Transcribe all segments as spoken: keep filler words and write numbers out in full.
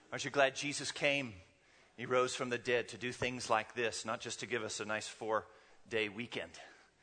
Aren't you glad Jesus came? He rose from the dead to do things like this, not just to give us a nice four-day weekend.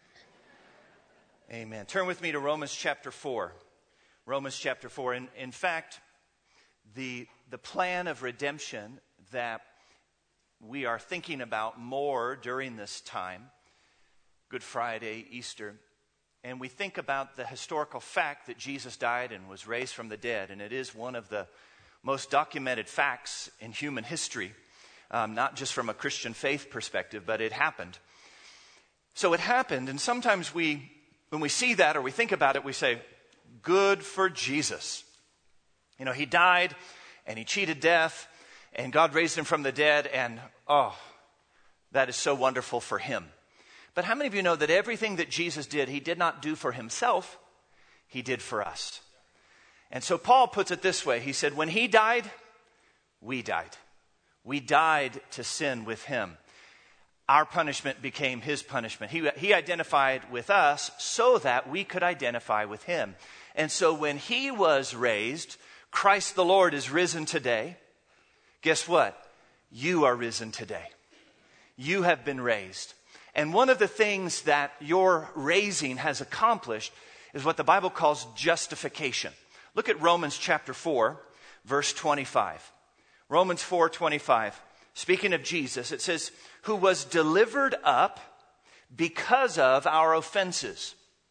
Amen. Turn with me to Romans chapter four. Romans chapter four. In, in fact, the, the plan of redemption that we are thinking about more during this time, Good Friday, Easter, and we think about the historical fact that Jesus died and was raised from the dead, and it is one of the most documented facts in human history, um, not just from a Christian faith perspective, but it happened. So it happened, and sometimes we, when we see that or we think about it, we say, good for Jesus. You know, he died and he cheated death and God raised him from the dead, and oh, that is so wonderful for him. But how many of you know that everything that Jesus did, he did not do for himself, he did for us? And so Paul puts it this way. He said, when he died, we died. We died to sin with him. Our punishment became his punishment. He, he identified with us so that we could identify with him. And so when he was raised, Christ the Lord is risen today. Guess what? You are risen today. You have been raised. And one of the things that your raising has accomplished is what the Bible calls justification. Look at Romans chapter four, verse twenty-five. Romans four twenty-five. Speaking of Jesus, it says, who was delivered up because of our offenses.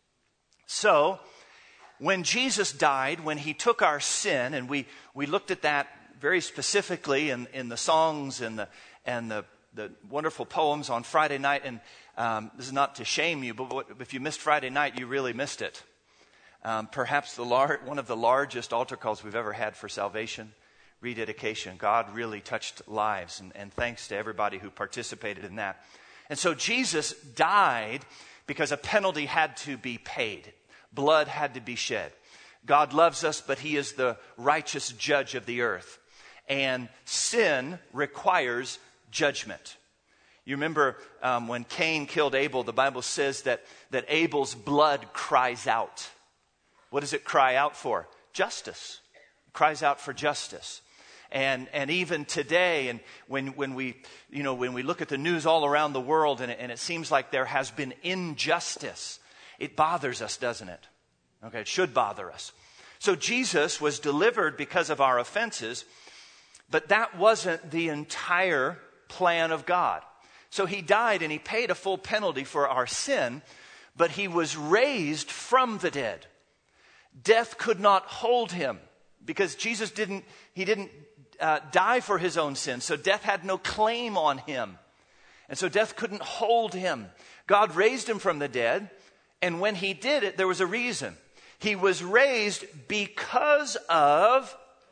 So, when Jesus died, when he took our sin, and we, we looked at that very specifically in, in the songs and the and the, the wonderful poems on Friday night, and um, this is not to shame you, but what, if you missed Friday night, you really missed it. Um, perhaps the lar- one of the largest altar calls we've ever had for salvation, rededication. God really touched lives, and, and thanks to everybody who participated in that. And so Jesus died because a penalty had to be paid. Blood had to be shed. God loves us, but he is the righteous judge of the earth. And sin requires judgment. You remember um, when Cain killed Abel, the Bible says that, that Abel's blood cries out. What does it cry out for? Justice. It cries out for justice. And and even today, and when when we you know when we look at the news all around the world, and it, and it seems like there has been injustice, it bothers us, doesn't it? Okay, it should bother us. So Jesus was delivered because of our offenses, but that wasn't the entire plan of God. So he died and he paid a full penalty for our sin, but he was raised from the dead. Death could not hold him because Jesus didn't, he didn't uh, die for his own sins. So death had no claim on him. And so death couldn't hold him. God raised him from the dead. And when he did it, there was a reason. He was raised because of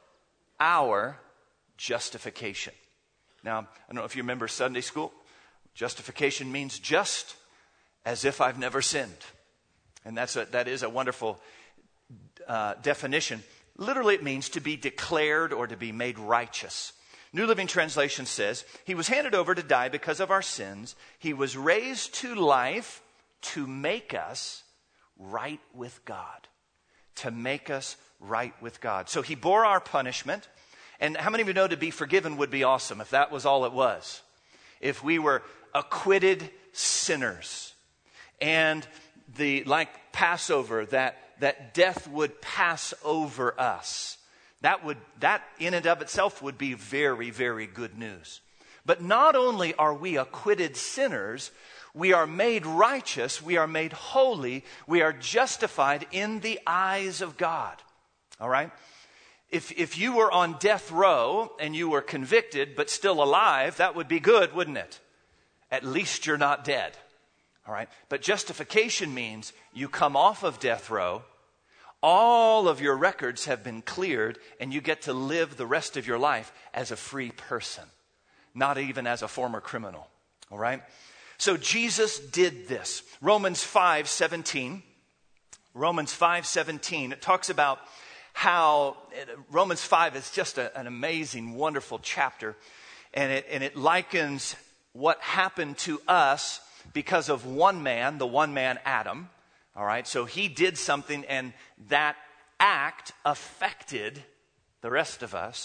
our justification. Now, I don't know if you remember Sunday school. Justification means just as if I've never sinned. And that's a, that is a wonderful Uh, definition. Literally, it means to be declared or to be made righteous. New Living Translation says, he was handed over to die because of our sins. He was raised to life to make us right with God. To make us right with God. So he bore our punishment. And how many of you know to be forgiven would be awesome if that was all it was? If we were acquitted sinners. And the like Passover, that that death would pass over us. That would, that in and of itself would be very, very good news. But not only are we acquitted sinners, we are made righteous, we are made holy, we are justified in the eyes of God. All right? If, if you were on death row and you were convicted but still alive, that would be good, wouldn't it? At least you're not dead. All right, but justification means you come off of death row, all of your records have been cleared, and you get to live the rest of your life as a free person, not even as a former criminal. All right, so Jesus did this. Romans five seventeen. Romans five seventeen. It talks about how Romans five is just a, an amazing, wonderful chapter, and it and it likens what happened to us because of one man, the one man Adam. All right, so he did something, and that act affected the rest of us.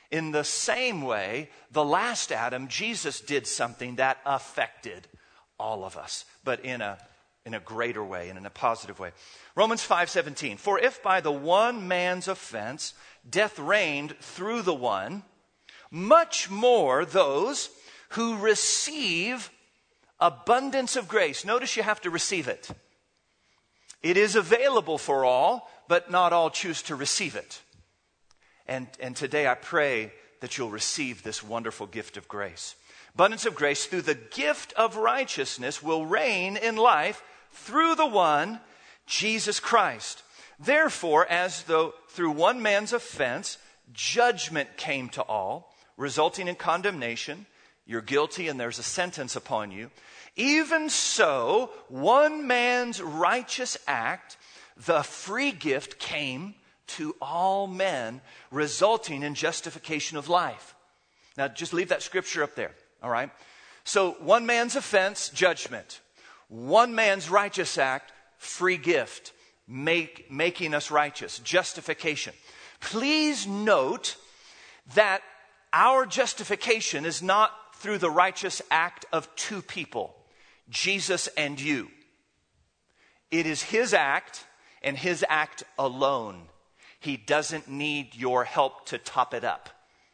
In the same way, the last Adam, Jesus, did something that affected all of us, but in a, in a greater way and in a positive way. Romans five seventeen, for if by the one man's offense death reigned through the one, much more those who receive abundance of grace. Notice you have to receive it. It is available for all, but not all choose to receive it. And, and today I pray that you'll receive this wonderful gift of grace. Abundance of grace through the gift of righteousness will reign in life through the one, Jesus Christ. Therefore, as though through one man's offense, judgment came to all, resulting in condemnation. You're guilty and there's a sentence upon you. Even so, one man's righteous act, the free gift, came to all men, resulting in justification of life. Now, just leave that scripture up there, all right? So, one man's offense, judgment. One man's righteous act, free gift, make, making us righteous, justification. Please note that our justification is not through the righteous act of two people, Jesus and you. It is his act and his act alone. He doesn't need your help to top it up.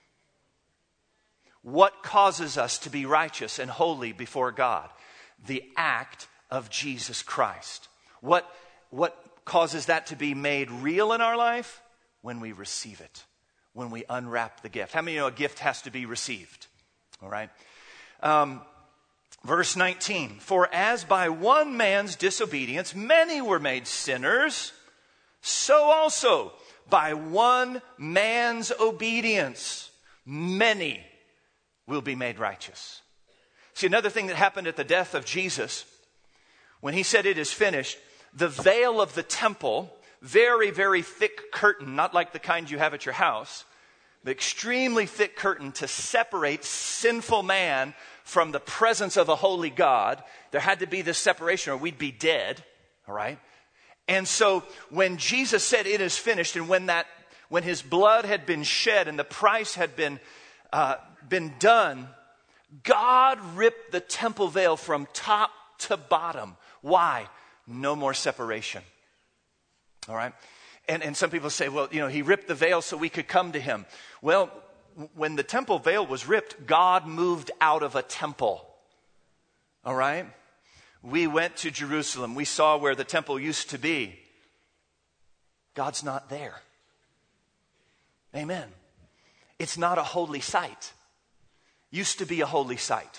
What causes us to be righteous and holy before God? The act of Jesus Christ. What, what causes that to be made real in our life? When we receive it. When we unwrap the gift. How many of you know a gift has to be received? All right. Um, verse nineteen. For as by one man's disobedience many were made sinners, so also by one man's obedience many will be made righteous. See, another thing that happened at the death of Jesus, when he said it is finished, the veil of the temple, very, very thick curtain, not like the kind you have at your house, the extremely thick curtain to separate sinful man from the presence of a holy God. There had to be this separation or we'd be dead, all right? And so when Jesus said it is finished, and when that, when his blood had been shed and the price had been, uh, been done, God ripped the temple veil from top to bottom. Why? No more separation. All right? And, and some people say, well, you know, he ripped the veil so we could come to him. Well, when the temple veil was ripped, God moved out of a temple. All right? We went to Jerusalem. We saw where the temple used to be. God's not there. Amen. It's not a holy site. Used to be a holy site.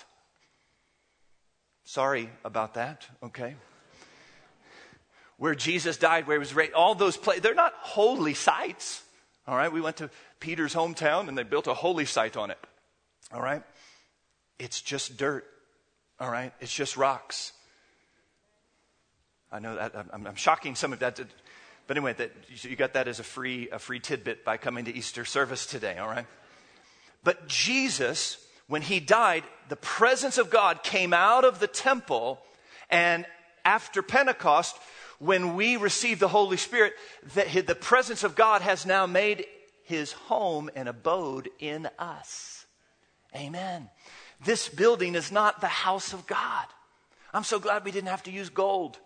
Sorry about that, okay? Where Jesus died, where he was raised, all those places, they're not holy sites. All right, we went to Peter's hometown and they built a holy site on it. All right? It's just dirt. All right? It's just rocks. I know that I'm, I'm shocking some of that, but anyway, that you got that as a free a free tidbit by coming to Easter service today, all right? But Jesus, when he died, the presence of God came out of the temple, and after Pentecost, when we receive the Holy Spirit, the, the presence of God has now made his home and abode in us. Amen. This building is not the house of God. I'm so glad we didn't have to use gold.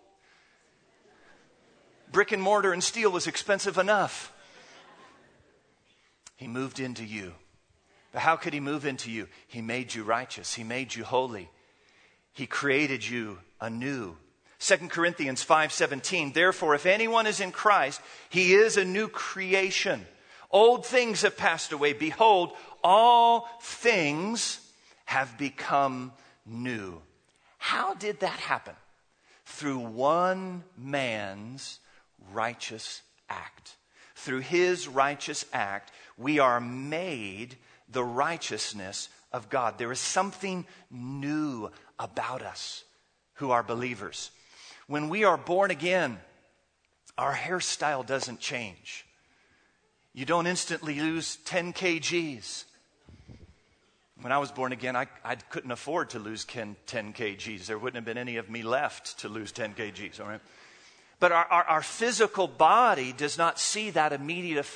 Brick and mortar and steel was expensive enough. He moved into you. But how could he move into you? He made you righteous. He made you holy. He created you anew. Second Corinthians five seventeen, therefore, if anyone is in Christ, he is a new creation. Old things have passed away. Behold, all things have become new. How did that happen? Through one man's righteous act. Through his righteous act, we are made the righteousness of God. There is something new about us who are believers. When we are born again, our hairstyle doesn't change. You don't instantly lose ten kilograms. When I was born again, I, I couldn't afford to lose ten kilograms. There wouldn't have been any of me left to lose ten kilograms, all right? But our, our, our physical body does not see that immediate effect.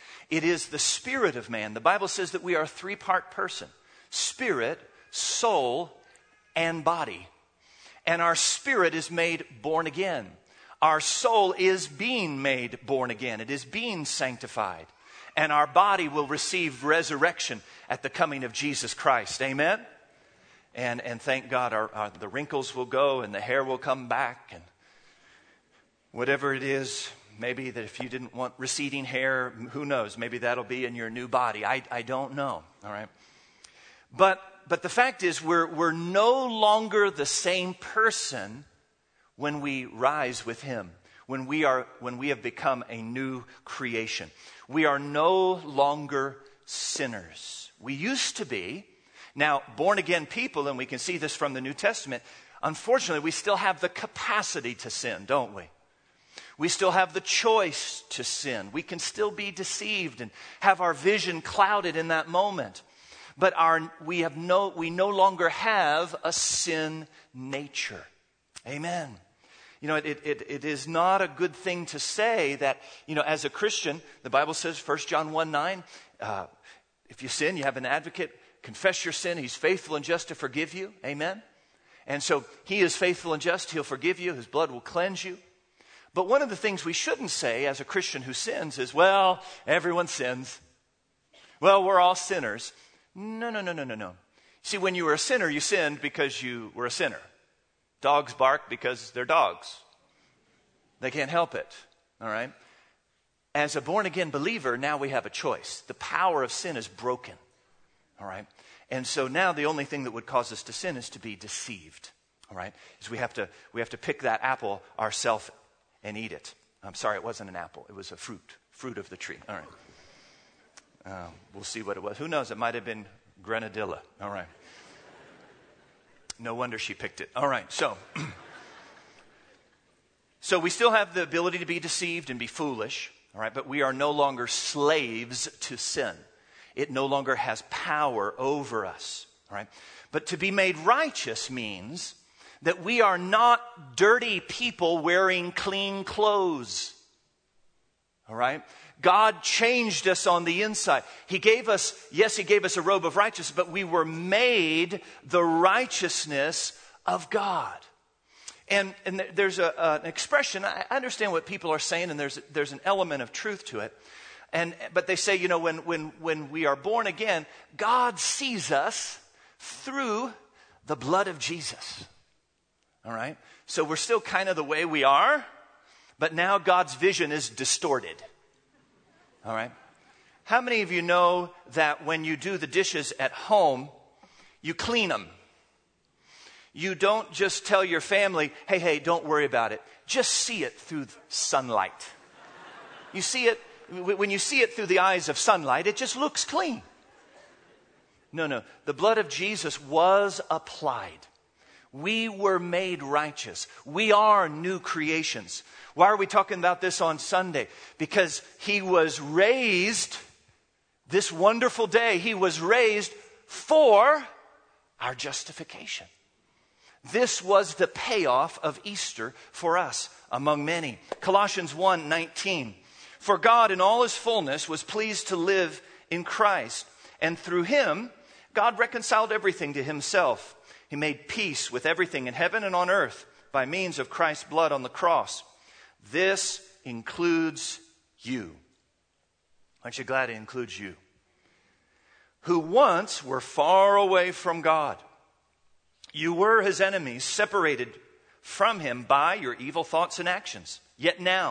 It is the spirit of man. The Bible says that we are a three-part person: spirit, soul, and body. And our spirit is made born again. Our soul is being made born again. It is being sanctified. And our body will receive resurrection at the coming of Jesus Christ. Amen? And and thank God our, our, the wrinkles will go and the hair will come back. And whatever it is, maybe that if you didn't want receding hair, who knows? Maybe that'll be in your new body. I, I don't know. All right? But but the fact is we're we're no longer the same person when we rise with him. When we are when we have become a new creation. We are no longer sinners. We used to be. Now, born again people, and we can see this from the New Testament, unfortunately, we still have the capacity to sin, don't we? We still have the choice to sin. We can still be deceived and have our vision clouded in that moment. But our we have no we no longer have a sin nature. Amen. You know, it, it, it is not a good thing to say that, you know, as a Christian, the Bible says, First John one nine, uh, if you sin, you have an advocate. Confess your sin. He's faithful and just to forgive you. Amen. And so he is faithful and just. He'll forgive you. His blood will cleanse you. But one of the things we shouldn't say as a Christian who sins is, well, everyone sins. Well, we're all sinners. No, no, no, no, no, no. See, when you were a sinner, you sinned because you were a sinner. Dogs bark because they're dogs. They can't help it. All right? As a born-again believer, now we have a choice. The power of sin is broken. All right? And so now the only thing that would cause us to sin is to be deceived. All right? Is we have to we have to pick that apple ourselves and eat it. I'm sorry, it wasn't an apple. It was a fruit. Fruit of the tree. All right. Uh, we'll see what it was. Who knows? It might have been grenadilla. All right. No wonder she picked it. All right. So, so we still have the ability to be deceived and be foolish. All right. But we are no longer slaves to sin. It no longer has power over us. All right. But to be made righteous means that we are not dirty people wearing clean clothes. All right? God changed us on the inside. He gave us, yes, he gave us a robe of righteousness, but we were made the righteousness of God. And, and there's a, uh, an expression, I understand what people are saying, and there's, there's an element of truth to it. And, but they say, you know, when, when, when we are born again, God sees us through the blood of Jesus. All right? So we're still kind of the way we are, but now God's vision is distorted. All right? How many of you know that when you do the dishes at home, you clean them? You don't just tell your family, hey, hey, don't worry about it. Just see it through sunlight. You see it, when you see it through the eyes of sunlight, it just looks clean. No, no. The blood of Jesus was applied. We were made righteous. We are new creations. Why are we talking about this on Sunday? Because he was raised this wonderful day. He was raised for our justification. This was the payoff of Easter for us, among many. Colossians one nineteen. For God in all his fullness was pleased to live in Christ, and through him God reconciled everything to himself. He made peace with everything in heaven and on earth by means of Christ's blood on the cross. This includes you. Aren't you glad it includes you? Who once were far away from God. You were his enemies, separated from him by your evil thoughts and actions. Yet now,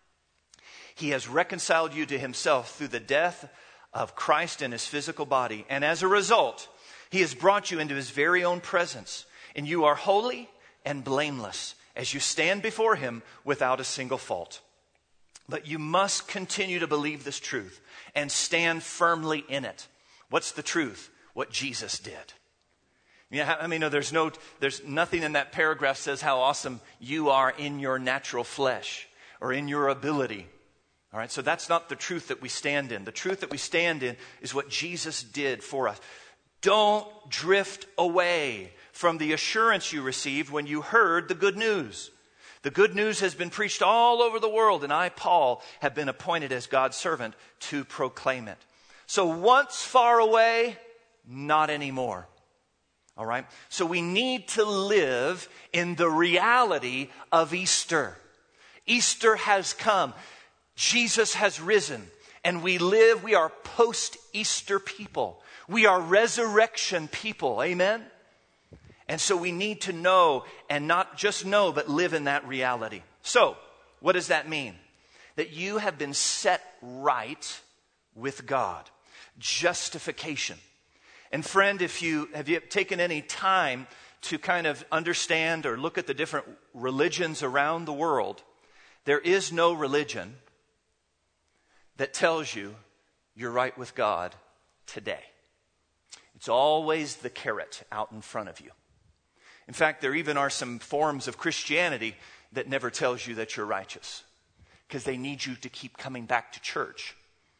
he has reconciled you to himself through the death of Christ in his physical body. And as a result, he has brought you into his very own presence, and you are holy and blameless as you stand before him without a single fault. But you must continue to believe this truth and stand firmly in it. What's the truth? What Jesus did. Yeah, I mean, no, there's no, there's nothing in that paragraph says how awesome you are in your natural flesh or in your ability. All right, so that's not the truth that we stand in. The truth that we stand in is what Jesus did for us. Don't drift away from the assurance you received when you heard the good news. The good news has been preached all over the world, and I, Paul, have been appointed as God's servant to proclaim it. So once far away, not anymore. All right? So we need to live in the reality of Easter. Easter has come. Jesus has risen. And we live, we are post-Easter people. We are resurrection people. Amen? And so we need to know, and not just know, but live in that reality. So, what does that mean? That you have been set right with God. Justification. And friend, if you have you taken any time to kind of understand or look at the different religions around the world, there is no religion that tells you you're right with God today. It's always the carrot out in front of you. In fact, there even are some forms of Christianity that never tells you that you're righteous, because they need you to keep coming back to church.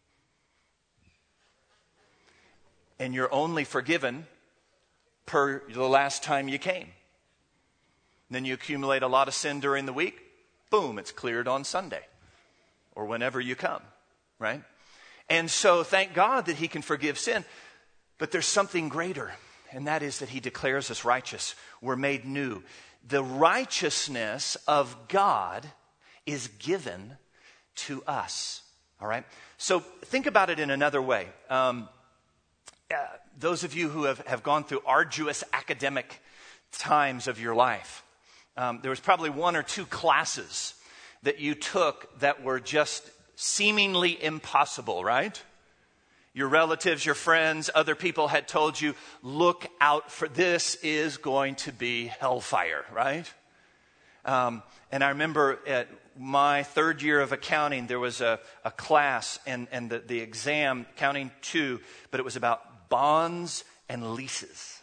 And you're only forgiven per the last time you came. Then you accumulate a lot of sin during the week. Boom, it's cleared on Sunday or whenever you come, right? And so thank God that he can forgive sin. But there's something greater, and that is that he declares us righteous. We're made new. The righteousness of God is given to us. All right? So think about it in another way. Um, uh, those of you who have, have gone through arduous academic times of your life, um, there was probably one or two classes that you took that were just seemingly impossible, right? Your relatives, your friends, other people had told you, look out for this is going to be hellfire, right? Um, and I remember at my third year of accounting, there was a, a class and, and the, the exam, accounting two, but it was about bonds and leases.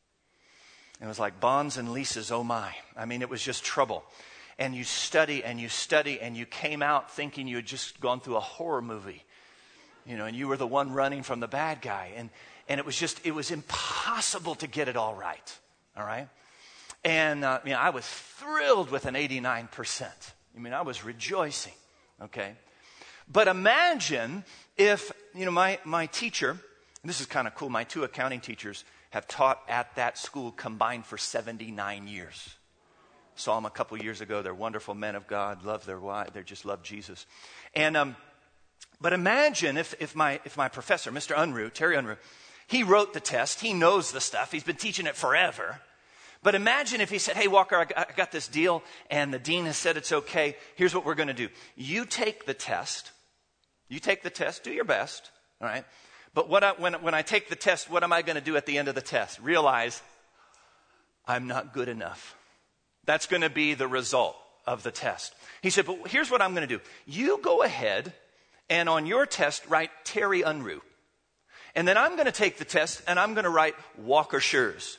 It was like bonds and leases, oh my. I mean, it was just trouble. And you study and you study and you came out thinking you had just gone through a horror movie. You know, and you were the one running from the bad guy. And, and it was just, it was impossible to get it all right. All right? And, uh, you know, I was thrilled with an eighty-nine percent. I mean, I was rejoicing. Okay? But imagine if, you know, my, my teacher, and this is kind of cool, my two accounting teachers have taught at that school combined for seventy-nine years. Saw them a couple years ago. They're wonderful men of God, love their wife, they just love Jesus. And, um, But imagine if, if my if my professor, Mister Unruh, Terry Unruh, he wrote the test. He knows the stuff. He's been teaching it forever. But imagine if he said, hey, Walker, I got, I got this deal, and the dean has said it's okay. Here's what we're going to do. You take the test. You take the test. Do your best. All right? But what I, when, when I take the test, what am I going to do at the end of the test? Realize I'm not good enough. That's going to be the result of the test. He said, but here's what I'm going to do. You go ahead and on your test, write Terry Unruh. And then I'm going to take the test and I'm going to write Walker Schurz.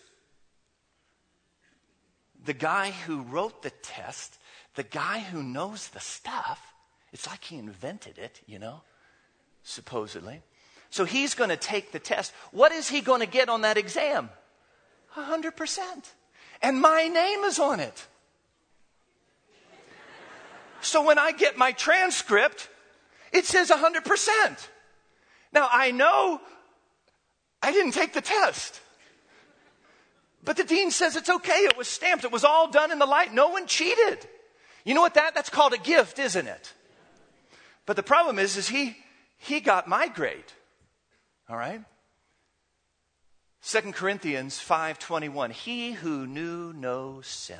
The guy who wrote the test, the guy who knows the stuff, it's like he invented it, you know, supposedly. So he's going to take the test. What is he going to get on that exam? one hundred percent. And my name is on it. So when I get my transcript, it says one hundred percent. Now, I know I didn't take the test. But the dean says it's okay. It was stamped. It was all done in the light. No one cheated. You know what that? That's called a gift, isn't it? But the problem is, is he, he got my grade. All right? Second Corinthians five twenty-one. He who knew no sin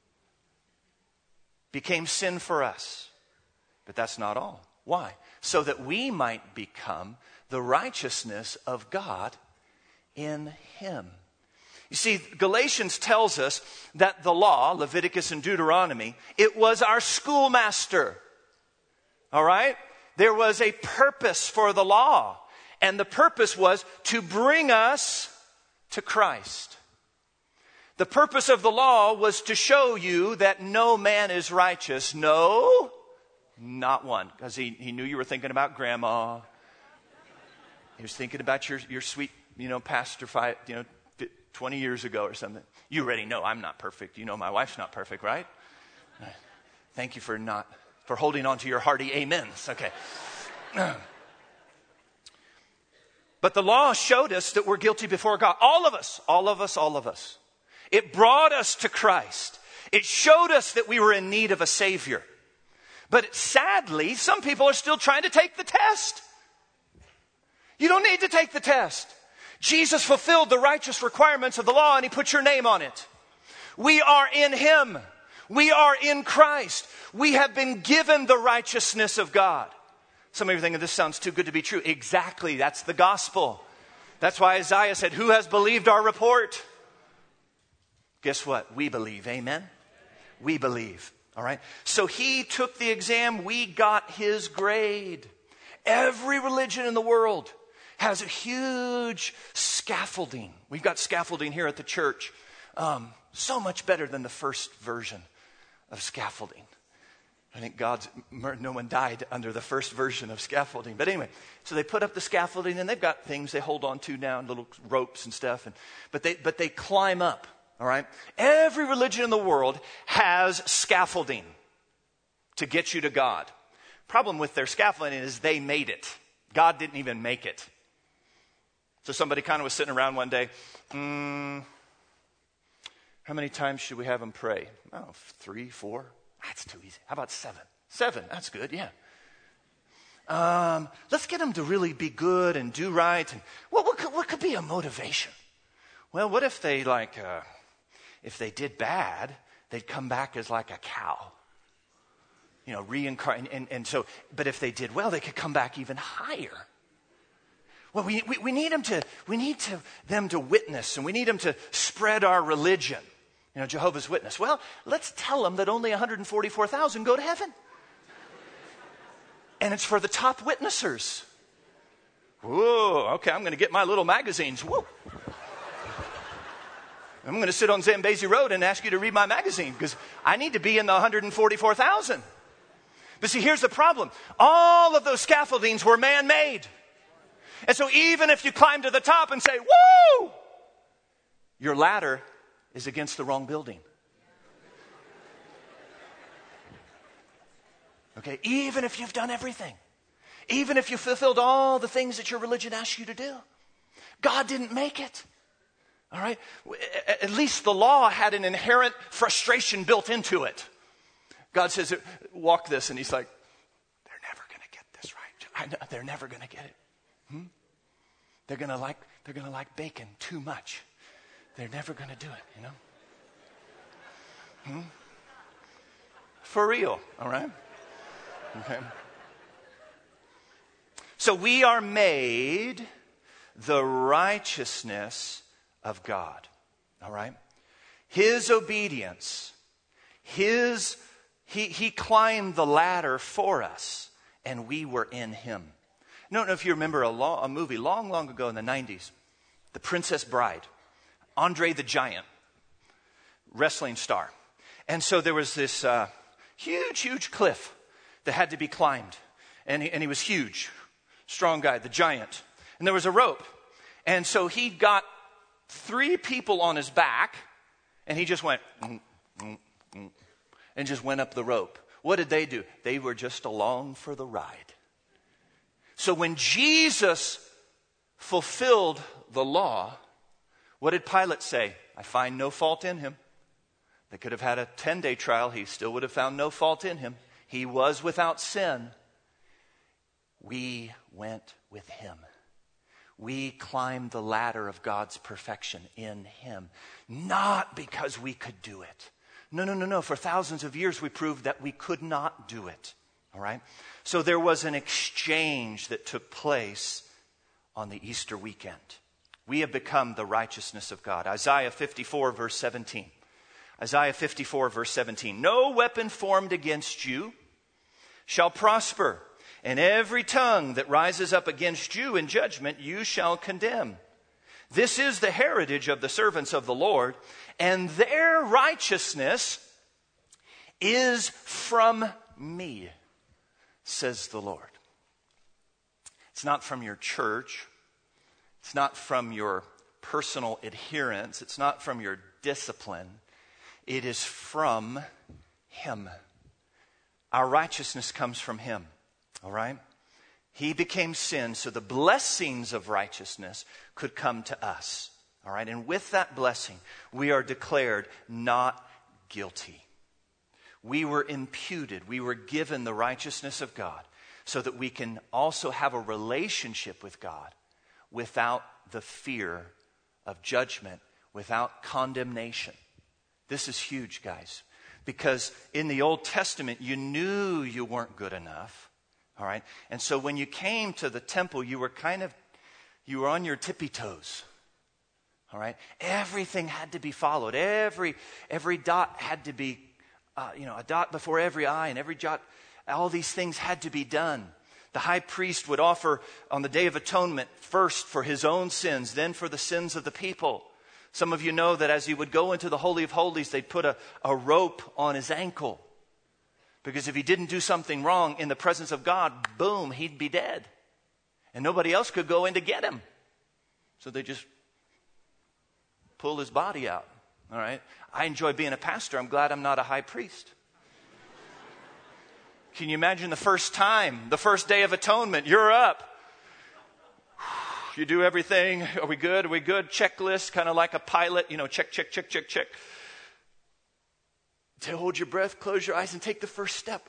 became sin for us. But that's not all. Why? So that we might become the righteousness of God in him. You see, Galatians tells us that the law, Leviticus and Deuteronomy, it was our schoolmaster. All right? There was a purpose for the law. And the purpose was to bring us to Christ. The purpose of the law was to show you that no man is righteous. No, not one. Because he, he knew you were thinking about grandma. He was thinking about your, your sweet, you know, pastor five, you know, twenty years ago or something. You already know I'm not perfect. You know my wife's not perfect, right? Thank you for not, for holding on to your hearty amens. Okay. But the law showed us that we're guilty before God. All of us, all of us, all of us. It brought us to Christ. It showed us that we were in need of a Savior. But sadly, some people are still trying to take the test. You don't need to take the test. Jesus fulfilled the righteous requirements of the law and he put your name on it. We are in him. We are in Christ. We have been given the righteousness of God. Some of you are thinking this sounds too good to be true. Exactly. That's the gospel. That's why Isaiah said, who has believed our report? Guess what? We believe. Amen? We believe. All right. So he took the exam. We got his grade. Every religion in the world has a huge scaffolding. We've got scaffolding here at the church. Um, so much better than the first version of scaffolding. I think God's, no one died under the first version of scaffolding. But anyway, so they put up the scaffolding and they've got things they hold on to now, little ropes and stuff. And, but they, but they climb up, all right? Every religion in the world has scaffolding to get you to God. Problem with their scaffolding is they made it. God didn't even make it. So somebody kind of was sitting around one day, mm, how many times should we have them pray? Oh, three, four. That's too easy. How about seven? Seven, that's good, yeah. Um, let's get them to really be good and do right. And what, what, could, what could be a motivation? Well, what if they like, uh, if they did bad, they'd come back as like a cow. You know, reincarnate. And, and so, but if they did well, they could come back even higher. Well, we, we, we need them to, we need to, them to witness, and we need them to spread our religion. You know, Jehovah's Witness. Well, let's tell them that only one hundred forty-four thousand go to heaven. And it's for the top witnessers. Whoa, okay, I'm going to get my little magazines. Whoa. I'm going to sit on Zambezi Road and ask you to read my magazine because I need to be in the one hundred forty-four thousand. But see, here's the problem. All of those scaffoldings were man-made. And so even if you climb to the top and say, woo, your ladder is against the wrong building. Okay, even if you've done everything, even if you fulfilled all the things that your religion asks you to do, God didn't make it. All right, at least the law had an inherent frustration built into it. God says, walk this, and he's like, they're never going to get this right. I know, they're never going to get it. Hmm? They're going to like, they're going to like bacon too much. They're never going to do it, you know? Hmm? For real, all right? Okay. So we are made the righteousness of God, all right? His obedience, his, he, he climbed the ladder for us, and we were in him. I don't know if you remember a, long, a movie long, long ago in the nineties, The Princess Bride. Andre the Giant, wrestling star. And so there was this uh, huge, huge cliff that had to be climbed. And he, and he was huge, strong guy, the giant. And there was a rope. And so he got three people on his back, and he just went, mm, mm, mm, and just went up the rope. What did they do? They were just along for the ride. So when Jesus fulfilled the law, what did Pilate say? I find no fault in him. They could have had a ten-day trial. He still would have found no fault in him. He was without sin. We went with him. We climbed the ladder of God's perfection in him. Not because we could do it. No, no, no, no. For thousands of years we proved that we could not do it. All right? So there was an exchange that took place on the Easter weekend. We have become the righteousness of God. Isaiah fifty-four, verse seventeen. Isaiah fifty-four, verse seventeen. No weapon formed against you shall prosper, and every tongue that rises up against you in judgment you shall condemn. This is the heritage of the servants of the Lord, and their righteousness is from me, says the Lord. It's not from your church. It's not from your personal adherence. It's not from your discipline. It is from him. Our righteousness comes from him. All right? He became sin so the blessings of righteousness could come to us. All right? And with that blessing, we are declared not guilty. We were imputed. We were given the righteousness of God so that we can also have a relationship with God without the fear of judgment, without condemnation. This is huge, guys. Because in the Old Testament, you knew you weren't good enough. All right? And so when you came to the temple, you were kind of, you were on your tippy toes. All right? Everything had to be followed. Every, every dot had to be, uh, you know, a dot before every I, and every jot, all these things had to be done. The high priest would offer on the Day of Atonement first for his own sins, then for the sins of the people. Some of you know that as he would go into the Holy of Holies, they'd put a, a rope on his ankle. Because if he didn't do something wrong in the presence of God, boom, he'd be dead. And nobody else could go in to get him. So they just pull his body out. All right? I enjoy being a pastor. I'm glad I'm not a high priest. Can you imagine the first time, the first Day of Atonement, you're up. You do everything. Are we good? Are we good? Checklist, kind of like a pilot. You know, check, check, check, check, check. To hold your breath, close your eyes, and take the first step.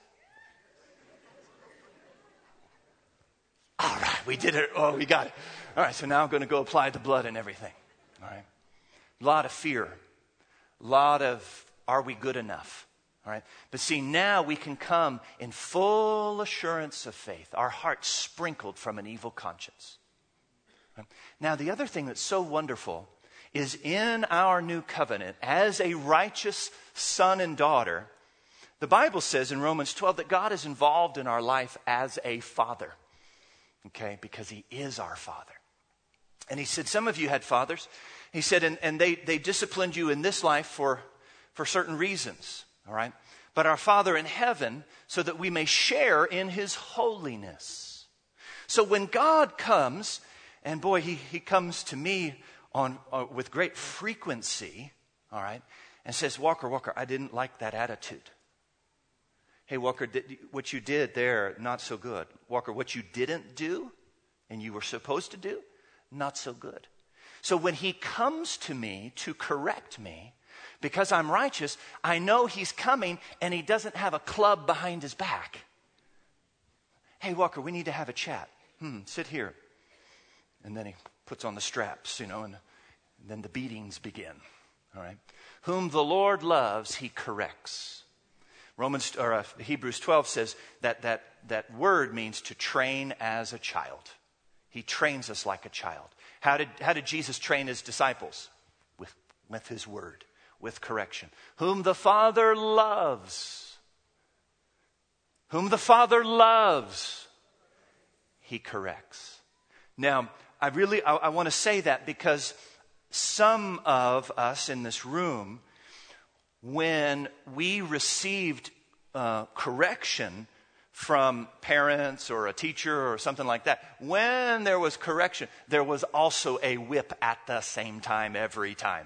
All right, we did it. Oh, we got it. All right, so now I'm going to go apply the blood and everything. All right. A lot of fear. A lot of, are we good enough? All right. But see, now we can come in full assurance of faith, our hearts sprinkled from an evil conscience. Right? Now, the other thing that's so wonderful is in our new covenant, as a righteous son and daughter, the Bible says in Romans twelve that God is involved in our life as a father. Okay, because he is our father. And he said, some of you had fathers. He said, and, and they, they disciplined you in this life for, for certain reasons. All right. But our Father in heaven, so that we may share in his holiness. So when God comes, and boy, he, he comes to me on uh, with great frequency, all right, and says, Walker, Walker, I didn't like that attitude. Hey, Walker, did, what you did there, not so good. Walker, what you didn't do, and you were supposed to do, not so good. So when he comes to me to correct me, because I'm righteous, I know he's coming and he doesn't have a club behind his back. Hey, Walker, we need to have a chat. Hmm, sit here. And then he puts on the straps, you know, and then the beatings begin. All right. Whom the Lord loves, he corrects. Romans or uh, Hebrews twelve says that, that that word means to train as a child. He trains us like a child. How did how did Jesus train his disciples? With with his word. With correction. Whom the Father loves. Whom the Father loves, he corrects. Now, I really, I, I want to say that because some of us in this room, when we received uh, correction from parents or a teacher or something like that, when there was correction, there was also a whip at the same time every time.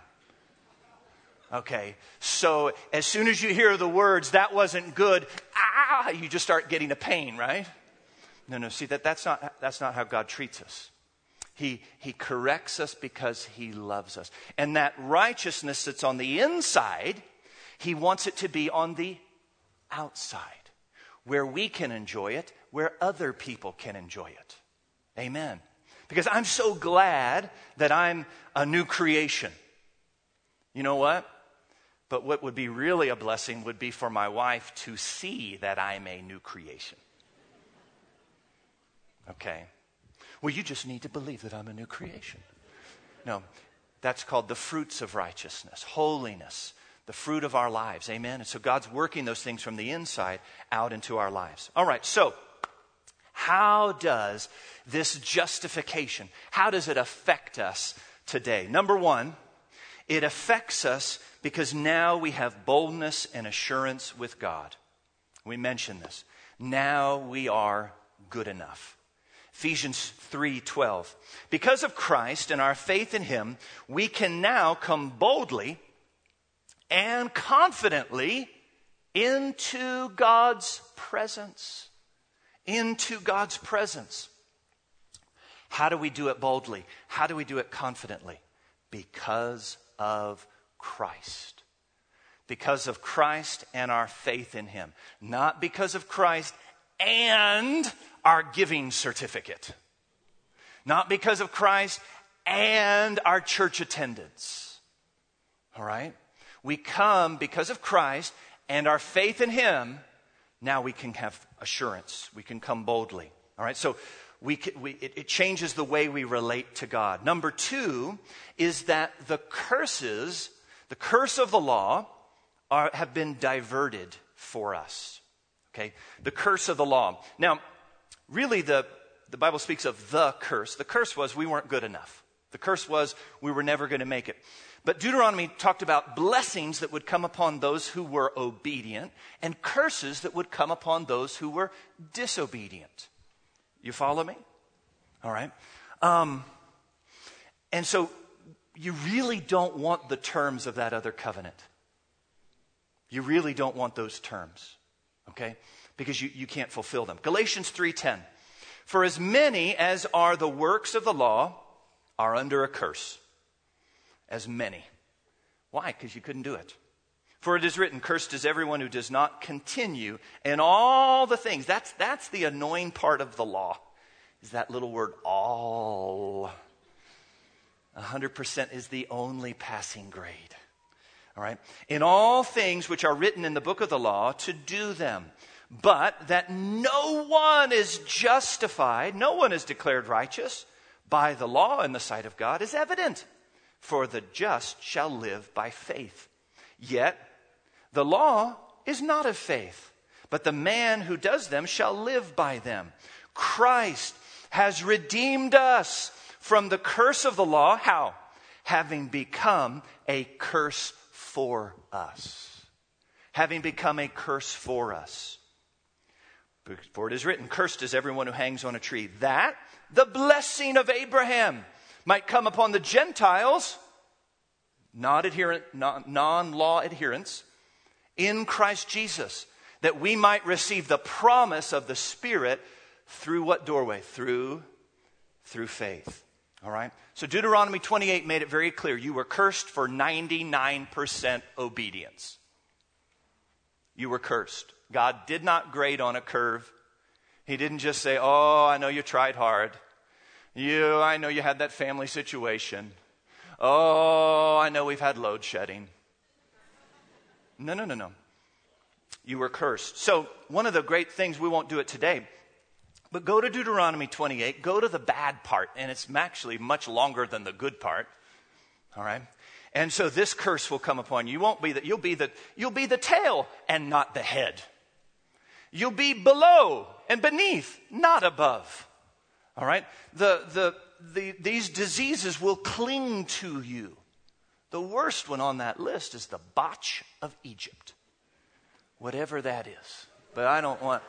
Okay, so as soon as you hear the words, that wasn't good, ah, you just start getting a pain, right? No, no, see, that, that's not that's not how God treats us. He, he corrects us because he loves us. And that righteousness that's on the inside, he wants it to be on the outside, where we can enjoy it, where other people can enjoy it. Amen. Because I'm so glad that I'm a new creation. You know what? But what would be really a blessing would be for my wife to see that I'm a new creation. Okay. Well, you just need to believe that I'm a new creation. No, that's called the fruits of righteousness, holiness, the fruit of our lives. Amen. And so God's working those things from the inside out into our lives. All right. So how does this justification, how does it affect us today? Number one, it affects us because now we have boldness and assurance with God. We mentioned this. Now we are good enough. Ephesians three twelve. Because of Christ and our faith in him, we can now come boldly and confidently into God's presence. Into God's presence. How do we do it boldly? How do we do it confidently? Because of Christ. Because of Christ and our faith in him. Not because of Christ and our giving certificate. Not because of Christ and our church attendance. All right? We come because of Christ and our faith in him. Now we can have assurance. We can come boldly. All right? So we, can, we it, it changes the way we relate to God. Number two is that the curses, the curse of the law, are, have been diverted for us. Okay? The curse of the law. Now, really the, the Bible speaks of the curse. The curse was we weren't good enough. The curse was we were never going to make it. But Deuteronomy talked about blessings that would come upon those who were obedient and curses that would come upon those who were disobedient. You follow me? All right. Um, and so you really don't want the terms of that other covenant. You really don't want those terms. Okay? Because you, you can't fulfill them. Galatians three ten. For as many as are the works of the law are under a curse. As many. Why? Because you couldn't do it. For it is written, cursed is everyone who does not continue in all the things. That's, that's the annoying part of the law. Is that little word, all. one hundred percent is the only passing grade. All right? In all things which are written in the book of the law, to do them. But that no one is justified, no one is declared righteous by the law in the sight of God is evident. For the just shall live by faith. Yet the law is not of faith, but the man who does them shall live by them. Christ has redeemed us from the curse of the law. How? Having become a curse for us. Having become a curse for us. For it is written, cursed is everyone who hangs on a tree, that the blessing of Abraham might come upon the Gentiles, not adherent, non-law adherents, in Christ Jesus, that we might receive the promise of the Spirit through what doorway? Through, through faith. All right? So Deuteronomy twenty-eight made it very clear. You were cursed for ninety-nine percent obedience. You were cursed. God did not grade on a curve. He didn't just say, oh, I know you tried hard. You, I know you had that family situation. Oh, I know we've had load shedding. No, no, no, no. You were cursed. So one of the great things, we won't do it today, but go to Deuteronomy twenty-eight, go to the bad part, and it's actually much longer than the good part. All right? And so this curse will come upon you. You won't be the, you'll be the, you'll be the tail and not the head. You'll be below and beneath, not above. All right? The, the, the, these diseases will cling to you. The worst one on that list is the botch of Egypt. Whatever that is. But I don't want...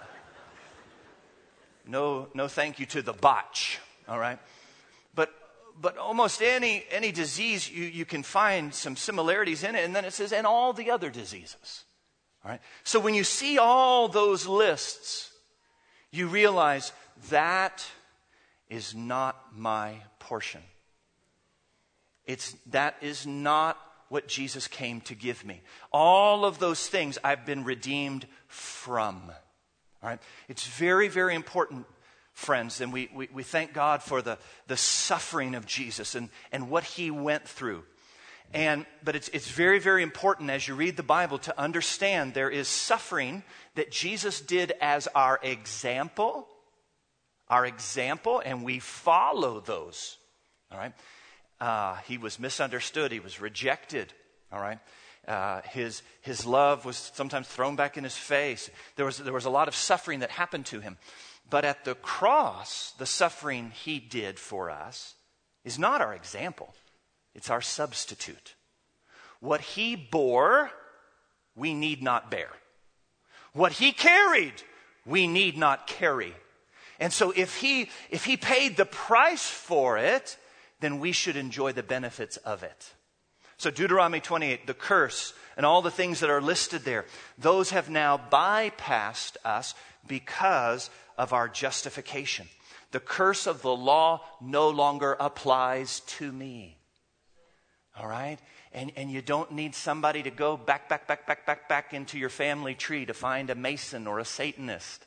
No, no thank you to the botch. All right? But but almost any, any disease, you, you can find some similarities in it. And then it says, and all the other diseases. All right? So when you see all those lists, you realize that is not my portion. It's, that is not what Jesus came to give me. All of those things I've been redeemed from. All right? It's very, very important, friends, and we, we, we thank God for the, the suffering of Jesus and, and what he went through. And but it's it's very, very important as you read the Bible to understand there is suffering that Jesus did as our example. Our example, and we follow those. All right? Uh, he was misunderstood. He was rejected. All right? Uh, his his love was sometimes thrown back in his face. There was there was a lot of suffering that happened to him. But at the cross, the suffering he did for us is not our example. It's our substitute. What he bore, we need not bear. What he carried, we need not carry. And so if he if he paid the price for it, then we should enjoy the benefits of it. So Deuteronomy twenty-eight, the curse and all the things that are listed there, those have now bypassed us because of our justification. The curse of the law no longer applies to me. All right? And, and you don't need somebody to go back, back, back, back, back, back into your family tree to find a Mason or a Satanist.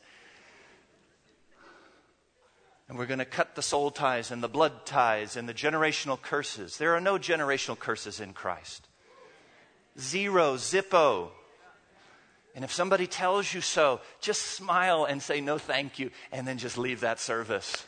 And we're going to cut the soul ties and the blood ties and the generational curses. There are no generational curses in Christ. Zero, zippo. And if somebody tells you so, just smile and say no thank you, and then just leave that service.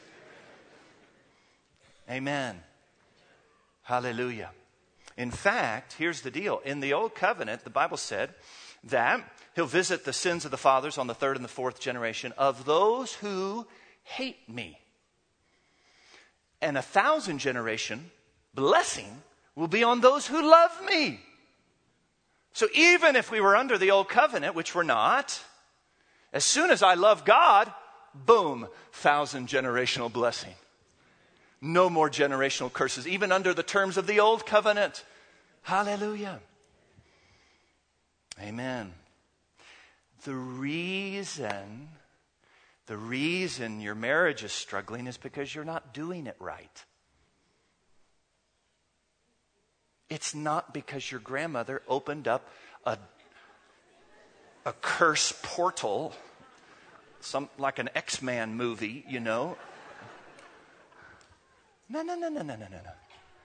Amen. Hallelujah. In fact, here's the deal. In the Old Covenant, the Bible said that he'll visit the sins of the fathers on the third and the fourth generation of those who hate me. And a thousand generation blessing will be on those who love me. So even if we were under the Old Covenant, which we're not, as soon as I love God, boom, thousand generational blessing. No more generational curses, even under the terms of the Old Covenant. Hallelujah. Amen. The reason, the reason your marriage is struggling is because you're not doing it right. It's not because your grandmother opened up a, a curse portal, some like an X-Man movie, you know. No, no, no, no, no, no, no, no.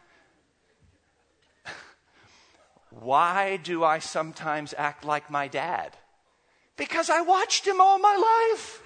Why do I sometimes act like my dad? Because I watched him all my life.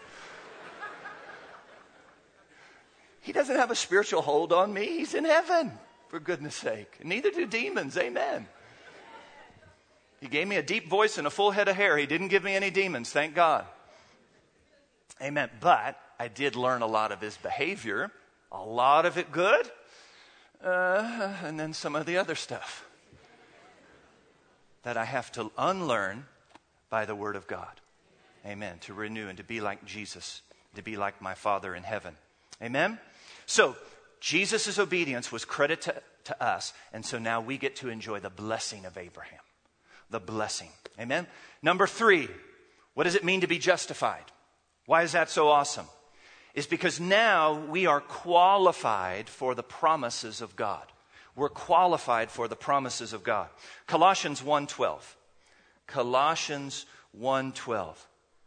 He doesn't have a spiritual hold on me. He's in heaven, for goodness sake. Neither do demons. Amen. He gave me a deep voice and a full head of hair. He didn't give me any demons, thank God. Amen. But I did learn a lot of his behavior. A lot of it good. Uh, and then some of the other stuff that I have to unlearn by the Word of God. Amen. To renew and to be like Jesus. To be like my Father in heaven. Amen. So, Jesus' obedience was credit to, to us. And so now we get to enjoy the blessing of Abraham. The blessing. Amen. Number three, what does it mean to be justified? Why is that so awesome? It's because now we are qualified for the promises of God. We're qualified for the promises of God. Colossians one twelve. Colossians one twelve.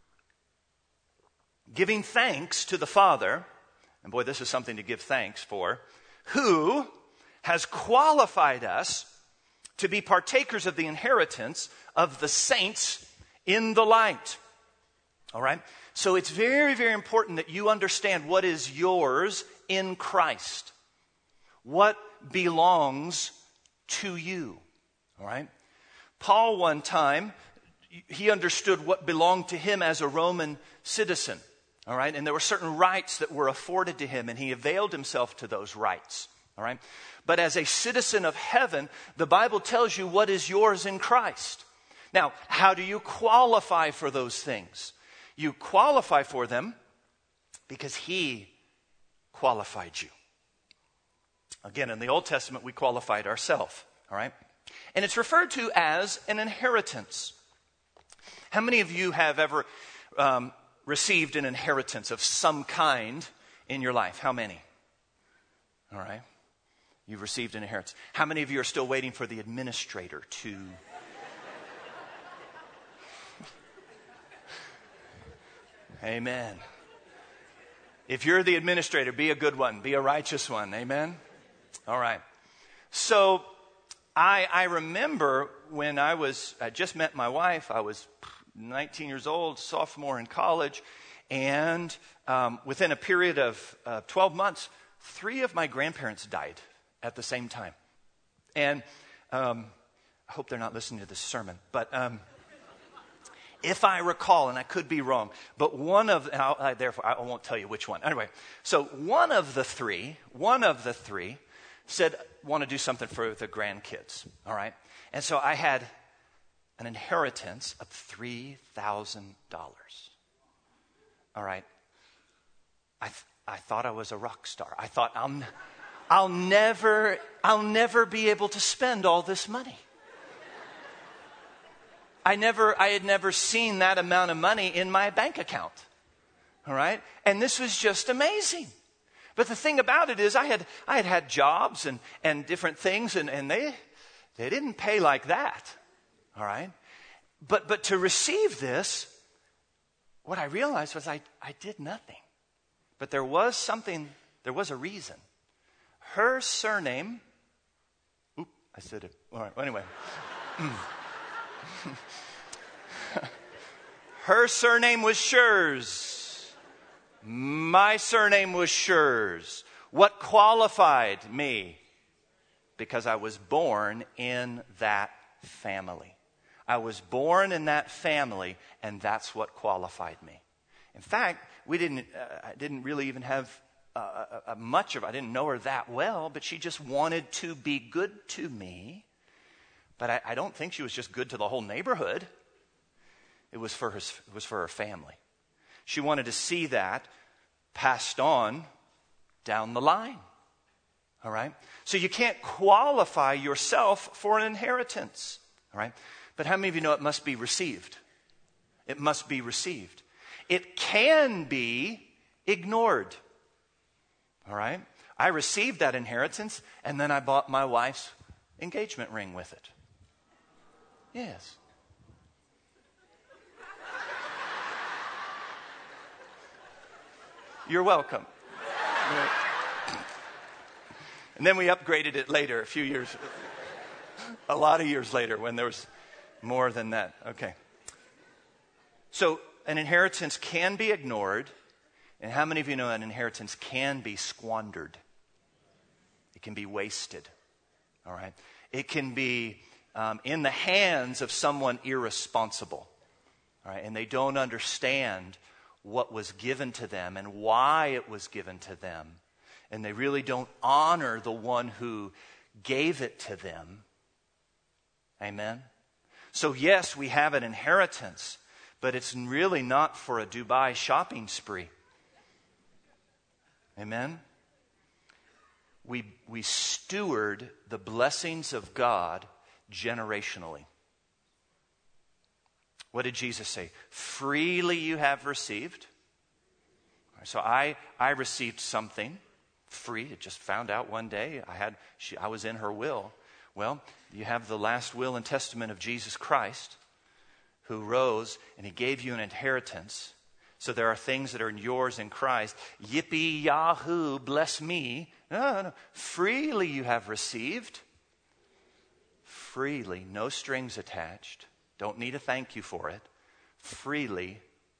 Giving thanks to the Father, and boy, this is something to give thanks for, who has qualified us to be partakers of the inheritance of the saints in the light. All right? So it's very, very important that you understand what is yours in Christ. What belongs to you. All right? Paul one time, he understood what belonged to him as a Roman citizen. All right? And there were certain rights that were afforded to him, and he availed himself to those rights. All right? But as a citizen of heaven, the Bible tells you what is yours in Christ. Now, how do you qualify for those things? You qualify for them because he qualified you. Again, in the Old Testament, we qualified ourselves. All right? And it's referred to as an inheritance. How many of you have ever um, received an inheritance of some kind in your life? How many? All right. You've received an inheritance. How many of you are still waiting for the administrator to... Amen. If you're the administrator, be a good one. Be a righteous one. Amen? All right. So I, I remember when I was, I just met my wife. I was nineteen years old, sophomore in college. And um, within a period of uh, twelve months, three of my grandparents died at the same time. And um, I hope they're not listening to this sermon. But um, if I recall, and I could be wrong, but one of, and I'll, I, therefore I won't tell you which one. Anyway, so one of the three, one of the three said, want to do something for the grandkids. All right. And so I had an inheritance of three thousand dollars. All right. I th- I thought I was a rock star. I thought I'm I'll never, I'll never be able to spend all this money. I never, I had never seen that amount of money in my bank account. All right? And this was just amazing. But the thing about it is I had, I had had jobs and, and different things, and, and they, they didn't pay like that. All right? But, but to receive this, what I realized was I, I did nothing. But there was something, there was a reason. Her surname, oop, I said it. All right, well, anyway. Her surname was Schurz. My surname was Schurz. What qualified me? Because I was born in that family. I was born in that family, and that's what qualified me. In fact, we didn't, uh, I didn't really even have uh, uh, uh, much of, I didn't know her that well, but she just wanted to be good to me. But I, I don't think she was just good to the whole neighborhood. It was for her, it was for her family. She wanted to see that passed on down the line. All right? So you can't qualify yourself for an inheritance. All right? But how many of you know it must be received? It must be received. It can be ignored. All right? I received that inheritance, and then I bought my wife's engagement ring with it. Yes. You're welcome. And then we upgraded it later, a few years, a lot of years later, when there was more than that. Okay. So an inheritance can be ignored. And how many of you know an inheritance can be squandered? It can be wasted. All right. It can be um, in the hands of someone irresponsible. All right. And they don't understand what was given to them and why it was given to them. And they really don't honor the one who gave it to them. Amen? So yes, we have an inheritance, but it's really not for a Dubai shopping spree. Amen? We, we steward the blessings of God generationally. What did Jesus say? Freely you have received. So I, I received something free. I just found out one day I had she, I was in her will. Well, you have the last will and testament of Jesus Christ, who rose and he gave you an inheritance. So there are things that are yours in Christ. Yippee yahoo, bless me. No, no, no. Freely you have received. Freely, no strings attached. Don't need a thank you for it. Freely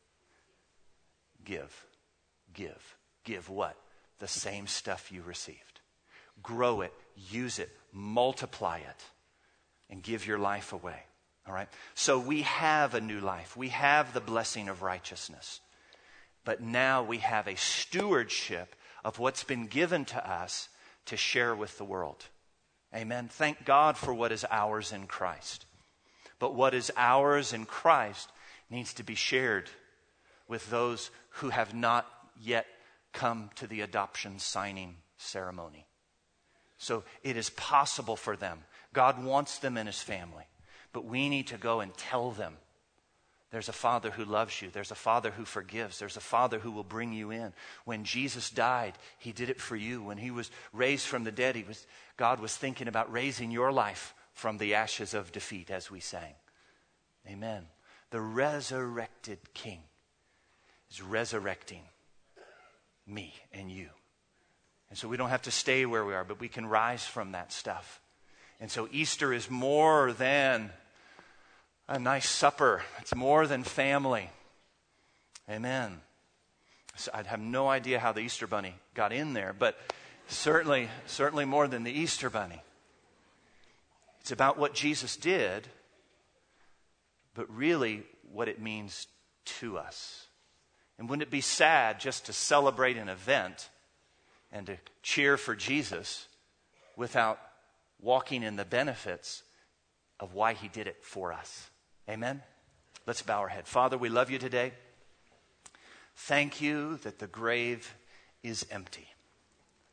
give. Give. Give what? The same stuff you received. Grow it, use it, multiply it, and give your life away. All right? So we have a new life. We have the blessing of righteousness. But now we have a stewardship of what's been given to us to share with the world. Amen. Thank God for what is ours in Christ. But what is ours in Christ needs to be shared with those who have not yet come to the adoption signing ceremony. So it is possible for them. God wants them in his family. But we need to go and tell them there's a Father who loves you. There's a Father who forgives. There's a Father who will bring you in. When Jesus died, he did it for you. When he was raised from the dead, he was, God was thinking about raising your life from the ashes of defeat, as we sang. Amen. The resurrected King is resurrecting me and you. And so we don't have to stay where we are, but we can rise from that stuff. And so Easter is more than a nice supper. It's more than family. Amen. So I have no idea how the Easter Bunny got in there, but certainly, certainly more than the Easter Bunny. It's about what Jesus did, but really what it means to us. And wouldn't it be sad just to celebrate an event and to cheer for Jesus without walking in the benefits of why he did it for us? Amen? Let's bow our head. Father, we love you today. Thank you that the grave is empty.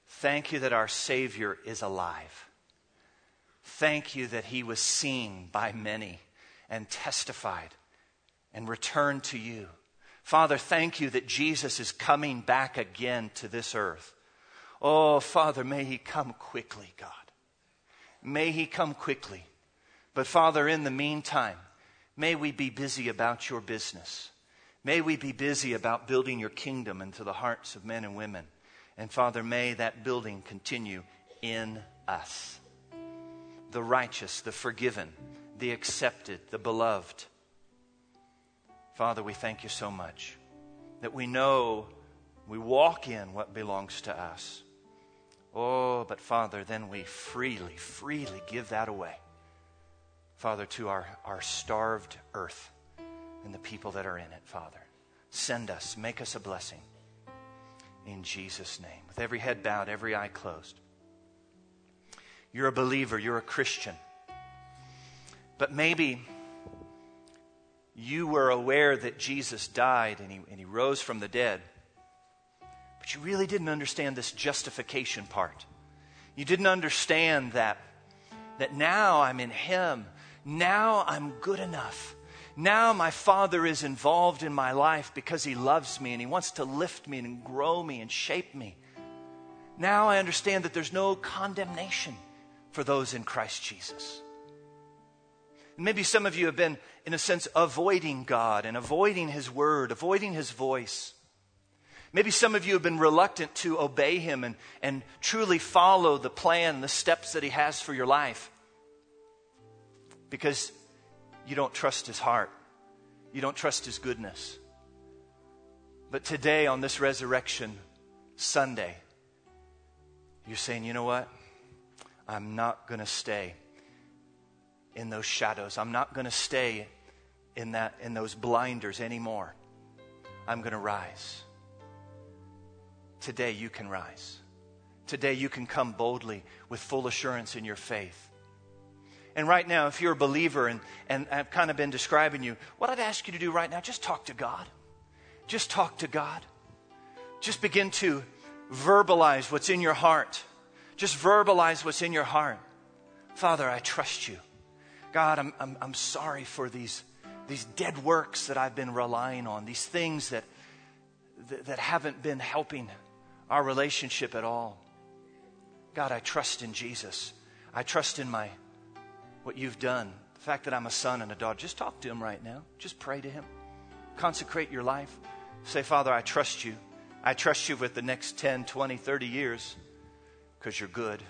Thank you that our Savior is alive. Thank you that he was seen by many and testified and returned to you. Father, thank you that Jesus is coming back again to this earth. Oh, Father, may he come quickly, God. May he come quickly. But Father, in the meantime, may we be busy about your business. May we be busy about building your kingdom into the hearts of men and women. And Father, may that building continue in us. The righteous, the forgiven, the accepted, the beloved. Father, we thank you so much that we know we walk in what belongs to us. Oh, but Father, then we freely, freely give that away. Father, to our, our starved earth and the people that are in it, Father. Send us, make us a blessing. In Jesus' name. With every head bowed, every eye closed. You're a believer, you're a Christian. But maybe you were aware that Jesus died and he, and he rose from the dead. But you really didn't understand this justification part. You didn't understand that, that now I'm in him. Now I'm good enough. Now my Father is involved in my life because he loves me and he wants to lift me and grow me and shape me. Now I understand that there's no condemnation for those in Christ Jesus. And maybe some of you have been, in a sense, avoiding God and avoiding his word, avoiding his voice. Maybe some of you have been reluctant to obey him and, and truly follow the plan and the steps that he has for your life because you don't trust his heart. You don't trust his goodness. But today on this Resurrection Sunday, you're saying, you know what? I'm not going to stay in those shadows. I'm not going to stay in that in those blinders anymore. I'm going to rise. Today you can rise. Today you can come boldly with full assurance in your faith. And right now, if you're a believer and, and I've kind of been describing you, what I'd ask you to do right now, just talk to God. Just talk to God. Just begin to verbalize what's in your heart. Just verbalize what's in your heart. Father, I trust you. God, I'm, I'm, I'm sorry for these, these dead works that I've been relying on, these things that, that, that haven't been helping our relationship at all. God, I trust in Jesus. I trust in my what you've done. The fact that I'm a son and a daughter. Just talk to him right now. Just pray to him. Consecrate your life. Say, Father, I trust you. I trust you with the next ten, twenty, thirty years because you're good.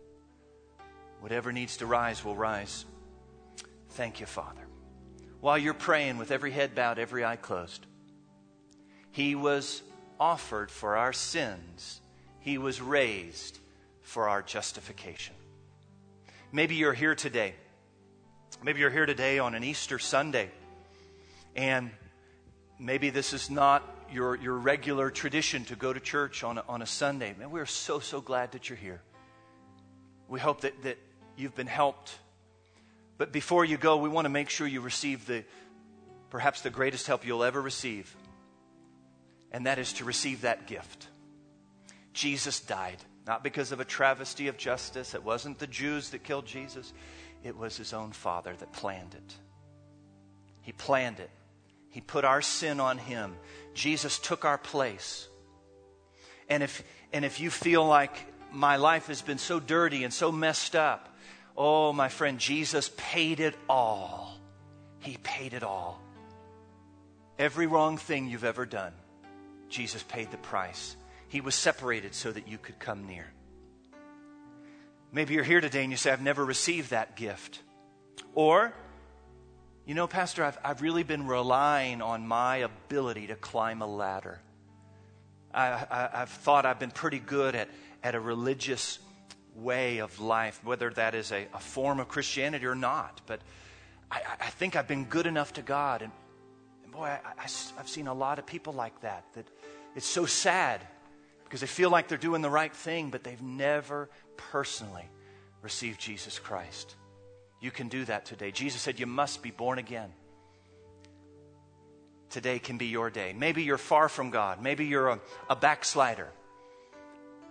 Whatever needs to rise will rise. Thank you, Father. While you're praying with every head bowed, every eye closed, he was offered for our sins. He was raised for our justification. Maybe you're here today. Maybe you're here today on an Easter Sunday. And maybe this is not your, your regular tradition to go to church on a, on a Sunday. Man, we're so, so glad that you're here. We hope that, that you've been helped. But before you go, we want to make sure you receive the perhaps the greatest help you'll ever receive. And that is to receive that gift. Jesus died, not because of a travesty of justice. It wasn't the Jews that killed Jesus. It was his own Father that planned it. He planned it. He put our sin on him. Jesus took our place. And if, and if you feel like my life has been so dirty and so messed up, oh, my friend, Jesus paid it all. He paid it all. Every wrong thing you've ever done, Jesus paid the price. He was separated so that you could come near. Maybe you're here today and you say, I've never received that gift. Or, you know, Pastor, I've, I've really been relying on my ability to climb a ladder. I, I, I've thought I've been pretty good at, at a religious way of life, whether that is a, a form of Christianity or not. But I, I think I've been good enough to God. And, and boy, I, I, I've seen a lot of people like that, that it's so sad because they feel like they're doing the right thing, but they've never personally received Jesus Christ. You can do that today. Jesus said you must be born again. Today can be your day. Maybe you're far from God. Maybe you're a, a backslider.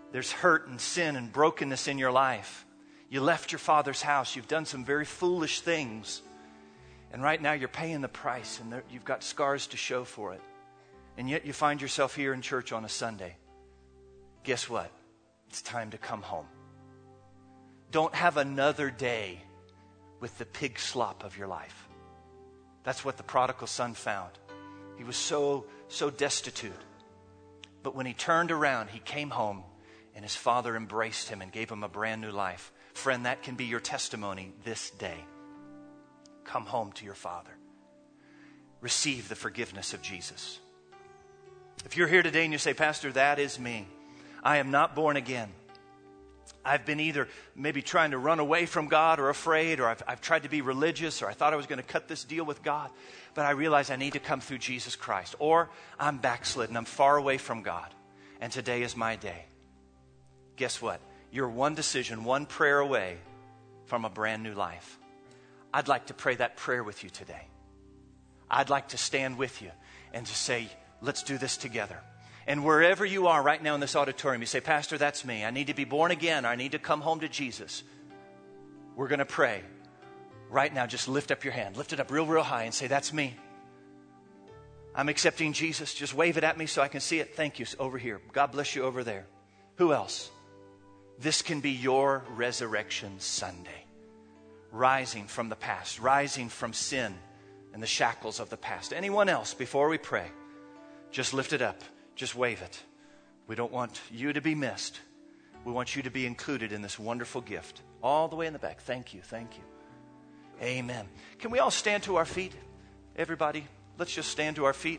There's hurt and sin and brokenness in your life. You left your father's house. You've done some very foolish things. And right now you're paying the price, and there, you've got scars to show for it. And yet you find yourself here in church on a Sunday. Guess what? It's time to come home. Don't have another day with the pig slop of your life. That's what the prodigal son found. He was so, so destitute. But when he turned around, he came home, and his father embraced him and gave him a brand new life. Friend, that can be your testimony this day. Come home to your father. Receive the forgiveness of Jesus. If you're here today and you say, Pastor, that is me. I am not born again. I've been either maybe trying to run away from God or afraid, or I've, I've tried to be religious, or I thought I was going to cut this deal with God, but I realize I need to come through Jesus Christ. Or I'm backslidden. I'm far away from God, and today is my day. Guess what? You're one decision, one prayer away from a brand new life. I'd like to pray that prayer with you today. I'd like to stand with you and to say, let's do this together. And wherever you are right now in this auditorium, you say, Pastor, that's me. I need to be born again. I need to come home to Jesus. We're going to pray. Right now, just lift up your hand. Lift it up real, real high and say, that's me. I'm accepting Jesus. Just wave it at me so I can see it. Thank you. Over here. God bless you over there. Who else? This can be your resurrection Sunday. Rising from the past. Rising from sin and the shackles of the past. Anyone else before we pray? Just lift it up. Just wave it. We don't want you to be missed. We want you to be included in this wonderful gift. All the way in the back. Thank you. Thank you. Amen. Can we all stand to our feet? Everybody, let's just stand to our feet.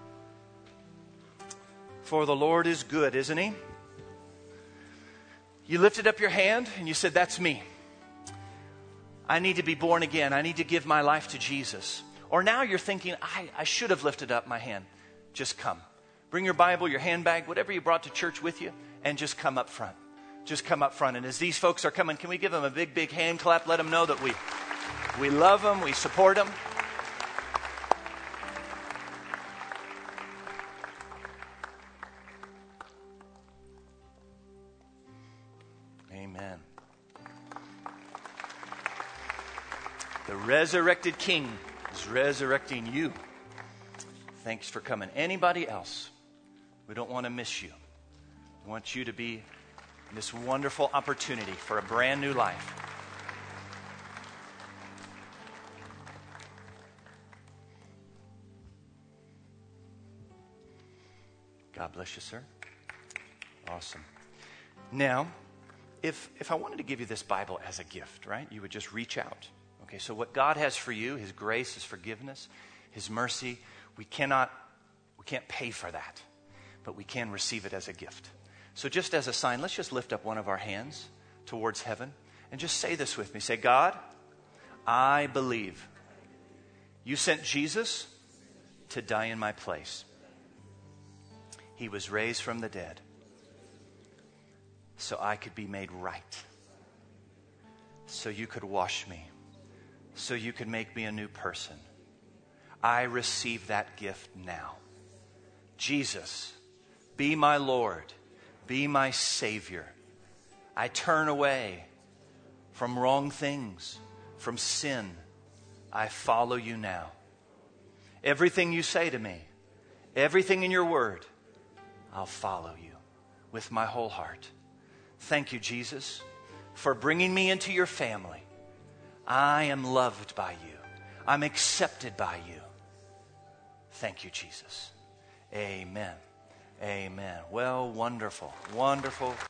For the Lord is good, isn't He? You lifted up your hand and you said, that's me. I need to be born again. I need to give my life to Jesus. Or now you're thinking, I, I should have lifted up my hand. Just come. Bring your Bible, your handbag, whatever you brought to church with you, and just come up front. Just come up front. And as these folks are coming, can we give them a big, big hand clap? Let them know that we, we love them, we support them. Amen. The resurrected King is resurrecting you. Thanks for coming. Anybody else? We don't want to miss you. We want you to be in this wonderful opportunity for a brand new life. God bless you, sir. Awesome. Now, if if I wanted to give you this Bible as a gift, right? You would just reach out. Okay, so what God has for you, His grace, His forgiveness, His mercy, we cannot, we can't pay for that. But we can receive it as a gift. So just as a sign, let's just lift up one of our hands towards heaven and just say this with me. Say, God, I believe you sent Jesus to die in my place. He was raised from the dead so I could be made right. So you could wash me. So you could make me a new person. I receive that gift now. Jesus, be my Lord. Be my Savior. I turn away from wrong things, from sin. I follow you now. Everything you say to me, everything in your word, I'll follow you with my whole heart. Thank you, Jesus, for bringing me into your family. I am loved by you. I'm accepted by you. Thank you, Jesus. Amen. Amen. Well, wonderful, wonderful.